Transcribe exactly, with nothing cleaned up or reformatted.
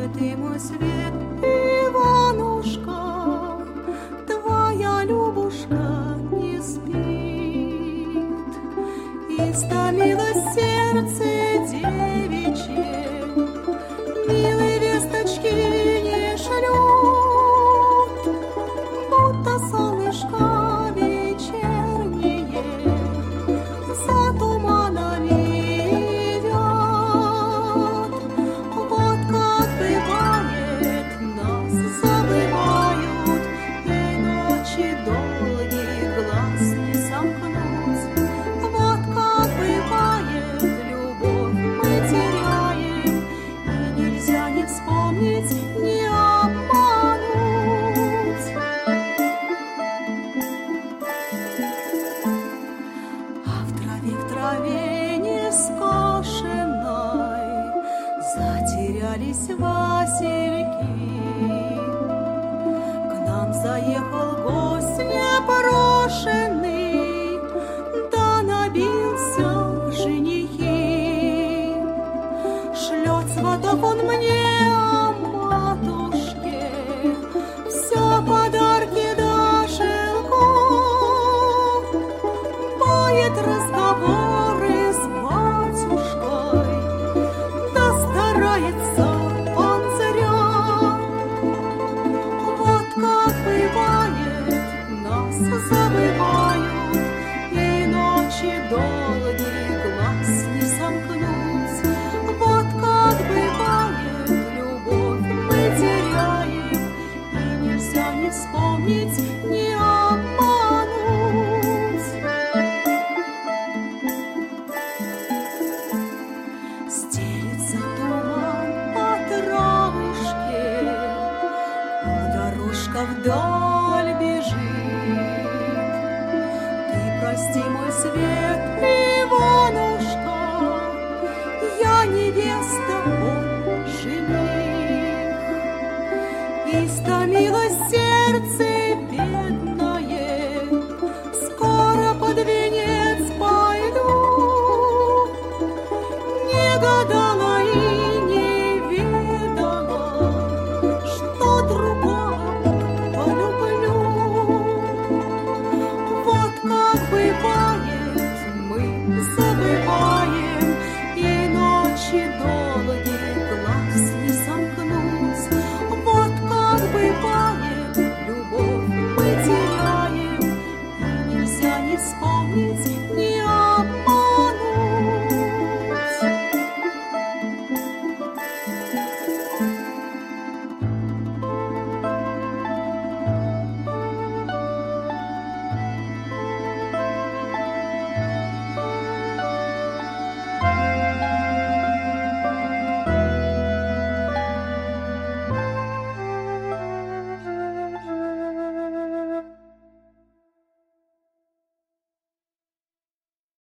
ты мой свет, Иванушка, твоя Любушка не спит. Истомилось сердце девичье, милые весточки не шлют, будто солнышко вечернее за туманами идет. Вот как бывает, нас забывают, и ночи долгие глаз не сомкнуть. Вот как бывает, любовь мы теряем, и нельзя не вспомнить, не обмануть. А в траве, в траве не скошенной затерялись васильки. К нам заехал гость непрошенный, да набился в женихи. Шлет сватов он мне о матушке, все подарки до шелков. Поет разговоры с батюшкой, да старается он зря. Вот как бывает, нас забывают, и ночи долгие глаз не сомкнуть. Вот как бывает, любовь мы теряем, и нельзя не вспомнить, не обмануть. Стелится туман по травушке, а дорожка вдаль бежит. Ты прости, мой свет,